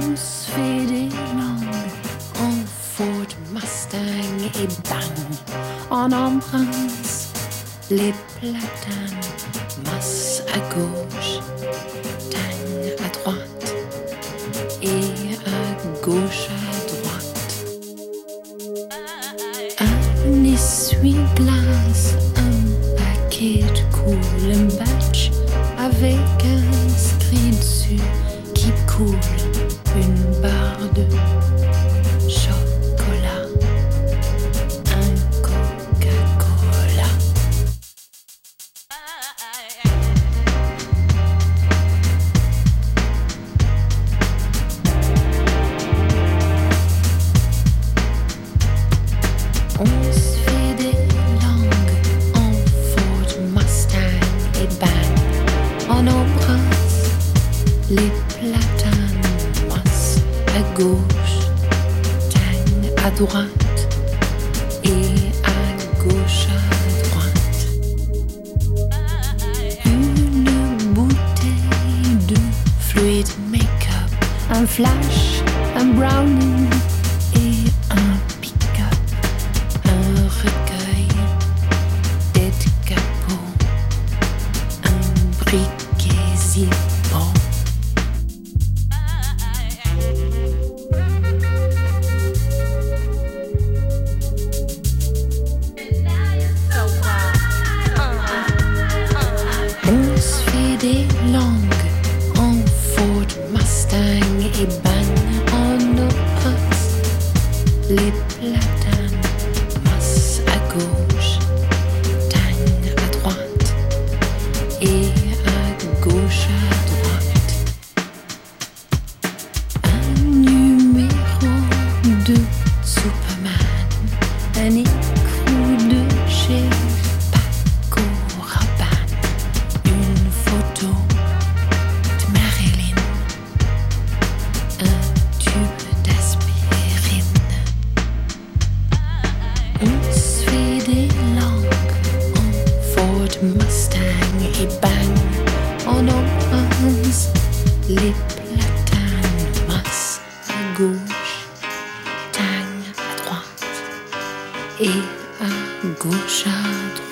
On se fait des langues en Ford, Mustang et bang. On embrasse les platanes, masse à gauche, tang à droite et à gauche à droite. Un essuie-glace, un paquet de cool, un batch avec inscrit dessus qui coule, une barre de chocolat, un Coca-Cola. On se fait des langues en Ford, Mustang et bang. On embrasse les platanes, masse à gauche, tang à droite et à gauche à droite. Une bouteille de fluid make-up, un flash, un brownie et un pick-up. Un recueil d'escapeaux, un briquet zippo. On se fait des langues en Ford, Mustang et bang. On embrasse les platanes, masse à gauche, tang à droite et à gauche à droite. Un numéro de Superman, un écrou de chez Paco Rabanne, une photo de Marilyn, un tube d'aspirine. On se fait des langues en Ford, Mustang et bang. On embrasse les platanes, masse à gauche, tang à droite et à gauche à droite.